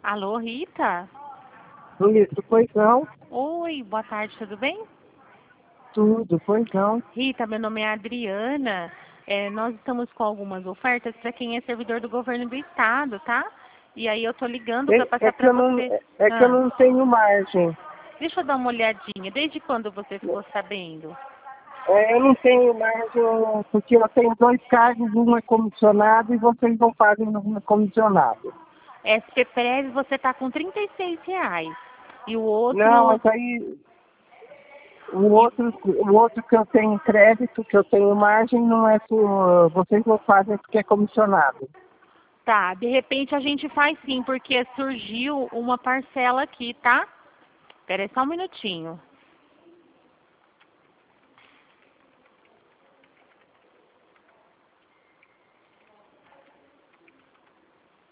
Alô, Rita? Isso, pois não. Oi, boa tarde, tudo bem? Tudo, pois não. Rita, meu nome é Adriana. Nós estamos com algumas ofertas para quem é servidor do governo do estado, tá? E aí eu tô ligando para passar para você. Que eu não tenho margem. Deixa eu dar uma olhadinha. Desde quando você ficou sabendo? Eu não tenho margem porque eu tenho 2 cargos, um é comissionado e vocês não fazem no comissionado. SPPREV você tá com R$ 36. E o outro... Não, mas aí o outro que eu tenho crédito, que eu tenho margem, não é por. Vocês não fazem porque é comissionado. Tá, de repente a gente faz sim, porque surgiu uma parcela aqui, tá? Espera aí só um minutinho.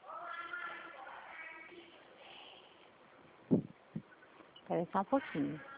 Espera aí só um pouquinho.